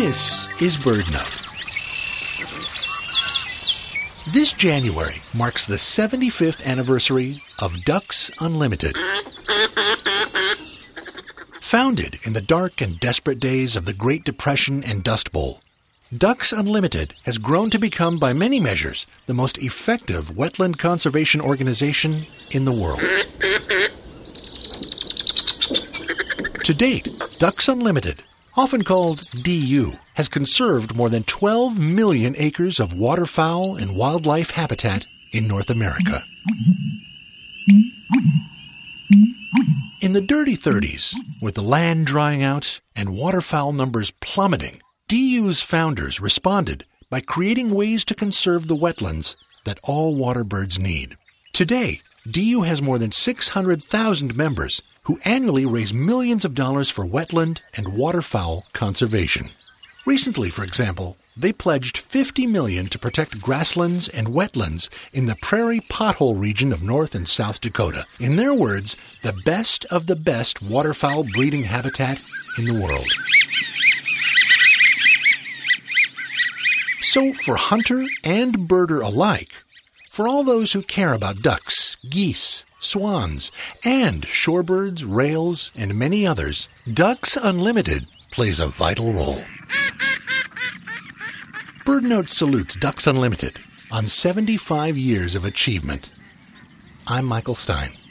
This is BirdNote. This January marks the 75th anniversary of Ducks Unlimited. Founded in the dark and desperate days of the Great Depression and Dust Bowl, Ducks Unlimited has grown to become, by many measures, the most effective wetland conservation organization in the world. To date, Ducks Unlimited, often called DU, has conserved more than 12 million acres of waterfowl and wildlife habitat in North America. In the dirty 30s, with the land drying out and waterfowl numbers plummeting, DU's founders responded by creating ways to conserve the wetlands that all water birds need. Today, DU has more than 600,000 members who annually raise millions of dollars for wetland and waterfowl conservation. Recently, for example, they pledged $50 million to protect grasslands and wetlands in the prairie pothole region of North and South Dakota. In their words, the best of the best waterfowl breeding habitat in the world. So for hunter and birder alike, for all those who care about ducks, geese, swans, and shorebirds, rails, and many others, Ducks Unlimited plays a vital role. BirdNote salutes Ducks Unlimited on 75 years of achievement. I'm Michael Stein.